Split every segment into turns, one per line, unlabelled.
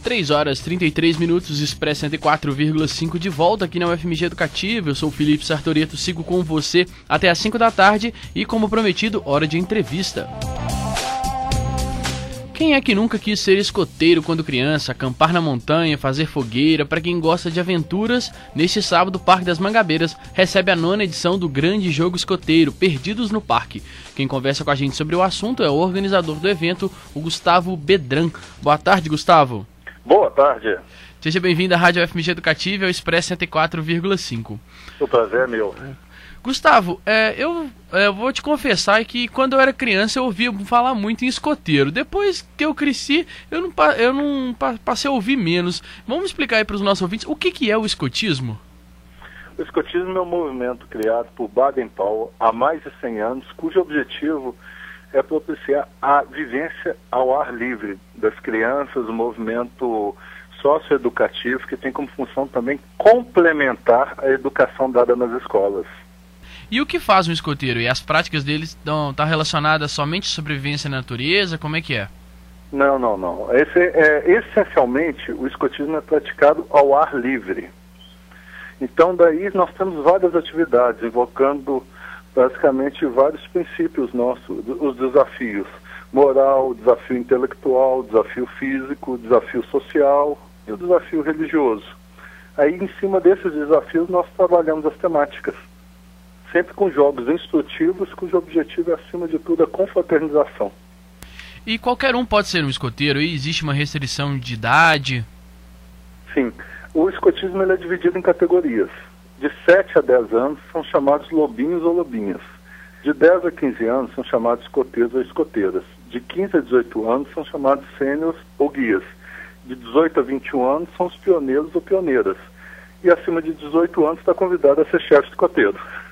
3 horas 33 minutos, Expresso 104,5 de volta aqui na UFMG Educativa. Eu sou o Felipe Sartoreto, sigo com você até às 5 da tarde e, como prometido, hora de entrevista. Quem é que nunca quis ser escoteiro quando criança, acampar na montanha, fazer fogueira? Para quem gosta de aventuras, neste sábado o Parque das Mangabeiras recebe a 9ª edição do Grande Jogo Escoteiro, Perdidos no Parque. Quem conversa com a gente sobre o assunto é o organizador do evento, o Gustavo Bedran. Boa tarde, Gustavo.
Boa tarde.
Seja bem-vindo à Rádio UFMG Educativa, ao Expresso 104,5.
O prazer é meu.
Gustavo, eu vou te confessar que quando eu era criança eu ouvia falar muito em escoteiro. Depois que eu cresci, eu não passei a ouvir menos. Vamos explicar aí para os nossos ouvintes o que é o escotismo?
O escotismo é um movimento criado por Baden-Powell há mais de 100 anos, cujo objetivo é propiciar a vivência ao ar livre das crianças, um movimento socioeducativo que tem como função também complementar a educação dada nas escolas.
E o que faz um escoteiro? E as práticas deles estão relacionadas somente à sobrevivência na natureza? Como é que é?
Não. Essencialmente, o escotismo é praticado ao ar livre. Então, daí nós temos várias atividades, invocando basicamente vários princípios nossos, os desafios moral, desafio intelectual, desafio físico, desafio social e o desafio religioso. Aí, em cima desses desafios, nós trabalhamos as temáticas. Sempre com jogos instrutivos, cujo objetivo é, acima de tudo, a confraternização.
E qualquer um pode ser um escoteiro? E existe uma restrição de idade?
Sim. O escotismo ele é dividido em categorias. De 7 a 10 anos são chamados lobinhos ou lobinhas. De 10 a 15 anos são chamados escoteiros ou escoteiras. De 15 a 18 anos são chamados sêniors ou guias. De 18 a 21 anos são os pioneiros ou pioneiras. E acima de 18 anos está convidado a ser chefe escoteiro.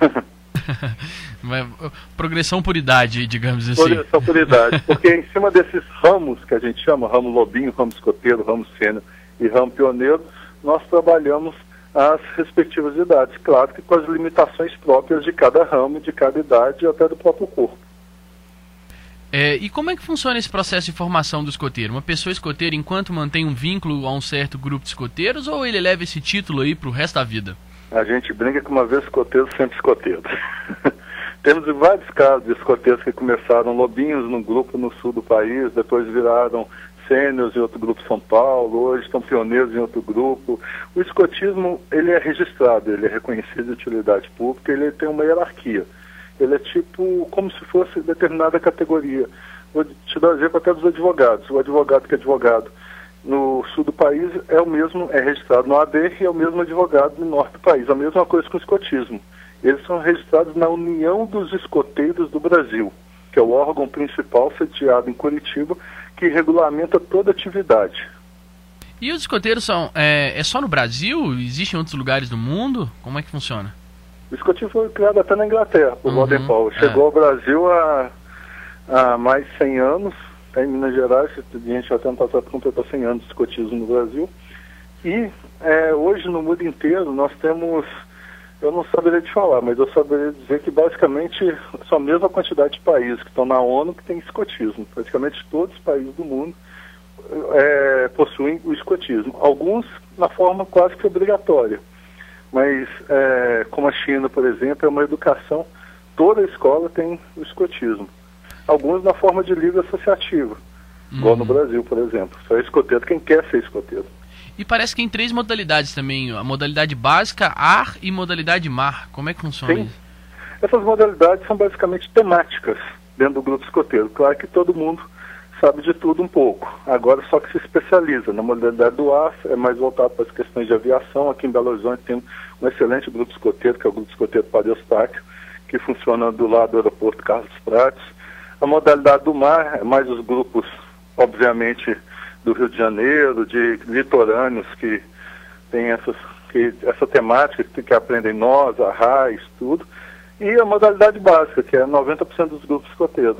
Progressão por idade, digamos assim.
Progressão por idade, porque em cima desses ramos que a gente chama, ramo lobinho, ramo escoteiro, ramo sênior e ramo pioneiro, nós trabalhamos as respectivas idades, claro que com as limitações próprias de cada ramo, de cada idade e até do próprio corpo.
E como é que funciona esse processo de formação do escoteiro? Uma pessoa escoteira, enquanto mantém um vínculo a um certo grupo de escoteiros, ou ele leva esse título aí pro resto da vida?
A gente brinca que uma vez escoteiro, sempre escoteiro. Temos vários casos de escoteiros que começaram lobinhos num grupo no sul do país, depois viraram sêniors em outro grupo em São Paulo, hoje estão pioneiros em outro grupo. O escotismo, ele é registrado, ele é reconhecido de utilidade pública, ele tem uma hierarquia. Ele é tipo como se fosse determinada categoria. Vou te dar um exemplo até dos advogados. O advogado que é advogado no sul do país é o mesmo, é registrado no AD e é o mesmo advogado no norte do país. A mesma coisa com o escotismo. Eles são registrados na União dos Escoteiros do Brasil, que é o órgão principal sediado em Curitiba, que regulamenta toda atividade.
E os escoteiros são só no Brasil? Existem outros lugares do mundo? Como é que funciona?
O escotismo foi criado até na Inglaterra, por Baden-Powell. Chegou ao Brasil há mais de 100 anos, em Minas Gerais, a gente já tenta completar 100 anos de escotismo no Brasil. E hoje no mundo inteiro nós temos, eu não saberia te falar, mas eu saberia dizer que basicamente são a mesma quantidade de países que estão na ONU que tem escotismo. Praticamente todos os países do mundo possuem o escotismo. Alguns na forma quase que obrigatória. Mas, como a China, por exemplo, é uma educação, toda a escola tem o escotismo. Alguns na forma de livre associativa, igual no Brasil, por exemplo. Só é escoteiro quem quer ser escoteiro.
E parece que tem 3 modalidades também, a modalidade básica, ar e modalidade mar. Como é que funciona isso?
Essas modalidades são basicamente temáticas dentro do grupo escoteiro. Claro que todo mundo sabe de tudo um pouco. Agora só que se especializa. Na modalidade do ar é mais voltado para as questões de aviação. Aqui em Belo Horizonte tem um excelente grupo escoteiro, que é o grupo escoteiro Padre Eustáquio, que funciona do lado do aeroporto Carlos Prates. A modalidade do mar é mais os grupos, obviamente, do Rio de Janeiro, de litorâneos que tem essa temática, que aprendem nós, arrais, tudo. E a modalidade básica, que é 90% dos grupos escoteiros.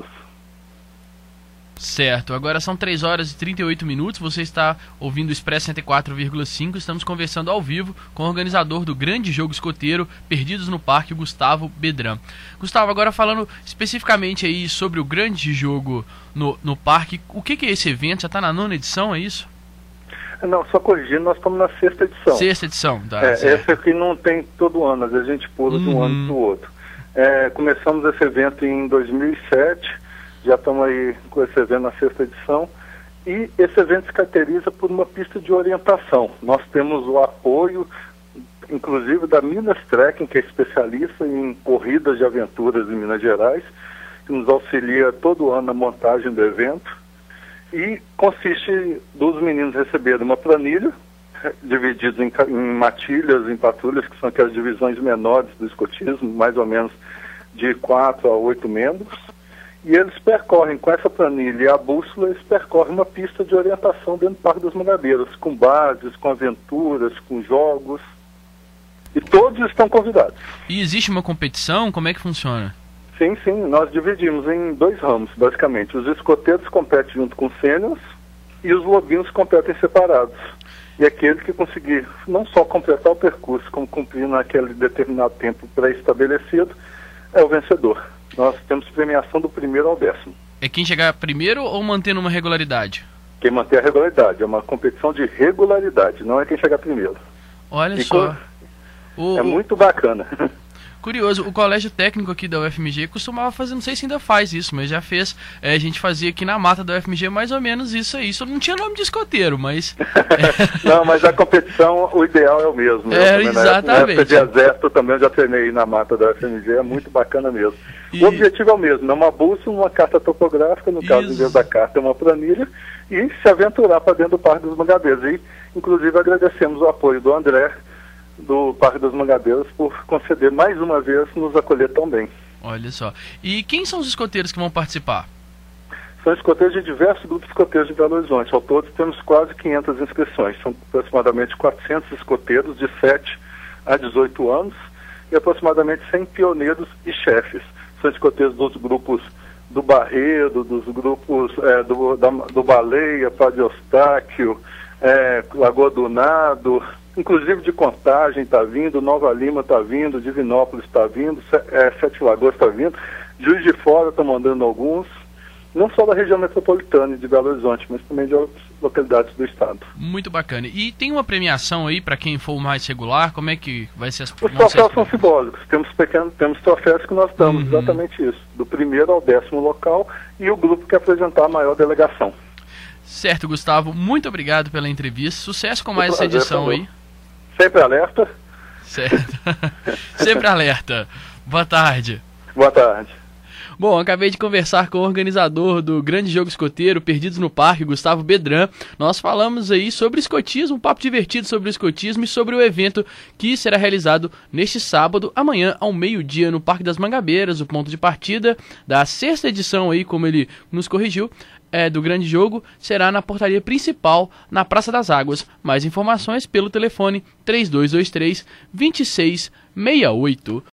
Certo, agora são 3 horas e 38 minutos, você está ouvindo o Expresso 104,5, estamos conversando ao vivo com o organizador do Grande Jogo Escoteiro, Perdidos no Parque, o Gustavo Bedran. Gustavo, agora falando especificamente aí sobre o Grande Jogo no Parque, o que é esse evento? Já está na 9ª edição, é isso?
Não, só corrigindo, nós estamos na sexta edição.
Sexta edição, tá.
Essa aqui não tem todo ano, às vezes a gente pula de um ano para o outro. Começamos esse evento em 2007, já estamos aí com esse evento na sexta edição, e esse evento se caracteriza por uma pista de orientação. Nós temos o apoio, inclusive, da Minas Trekking, que é especialista em corridas de aventuras em Minas Gerais, que nos auxilia todo ano na montagem do evento. E consiste dos meninos receberem uma planilha, divididos em matilhas, em patrulhas, que são aquelas divisões menores do escotismo, mais ou menos de 4 a 8 membros, e eles percorrem com essa planilha e a bússola, eles percorrem uma pista de orientação dentro do Parque das Mangabeiras, com bases, com aventuras, com jogos, e todos estão convidados.
E existe uma competição? Como é que funciona?
Sim, nós dividimos em 2 ramos, basicamente. Os escoteiros competem junto com os sêniors e os lobinhos competem separados. E aquele que conseguir não só completar o percurso, como cumprir naquele determinado tempo pré-estabelecido, é o vencedor. Nós temos premiação do 1º ao 10º. É
quem chegar primeiro ou mantendo uma regularidade?
Quem manter a regularidade. É uma competição de regularidade, não é quem chegar primeiro.
Olha só.
É muito bacana.
Curioso, o colégio técnico aqui da UFMG costumava fazer, não sei se ainda faz isso, mas já fez, a gente fazia aqui na mata da UFMG mais ou menos isso aí, só não tinha nome de escoteiro, mas...
Não, mas a competição, o ideal é o mesmo.
Exatamente.
Na época de exército também eu já treinei na mata da UFMG, é muito bacana mesmo. O objetivo é o mesmo, é uma bússola, uma carta topográfica, no caso, em vez da carta, é uma planilha, e se aventurar para dentro do Parque dos Mangabeiras. E, inclusive, agradecemos o apoio do André, do Parque das Mangabeiras, por conceder mais uma vez nos acolher tão bem.
Olha só. E quem são os escoteiros que vão participar?
São escoteiros de diversos grupos escoteiros de Belo Horizonte. Ao todo temos quase 500 inscrições. São aproximadamente 400 escoteiros de 7 a 18 anos e aproximadamente 100 pioneiros e chefes. São escoteiros dos grupos do Barreiro, dos grupos do Baleia, Padre Eustáquio, Lagoa do Nado, inclusive de Contagem está vindo, Nova Lima está vindo, Divinópolis está vindo, Sete Lagoas está vindo, Juiz de Fora está mandando alguns, não só da região metropolitana de Belo Horizonte, mas também de outras localidades do estado.
Muito bacana. E tem uma premiação aí para quem for mais regular? Como é que vai ser as
premiações? Os troféus são simbólicos. Temos troféus que nós damos, exatamente isso. Do 1º ao 10º local e o grupo que apresentar a maior delegação.
Certo, Gustavo. Muito obrigado pela entrevista. Sucesso com mais essa edição aí.
Sempre alerta.
Certo. Sempre alerta. Boa tarde.
Boa tarde.
Bom, acabei de conversar com o organizador do Grande Jogo Escoteiro Perdidos no Parque, Gustavo Bedran. Nós falamos aí sobre escotismo, um papo divertido sobre o escotismo e sobre o evento que será realizado neste sábado, amanhã, ao meio-dia, no Parque das Mangabeiras, o ponto de partida da 6ª edição aí, como ele nos corrigiu, do Grande Jogo, será na portaria principal, na Praça das Águas. Mais informações pelo telefone 3223-2668.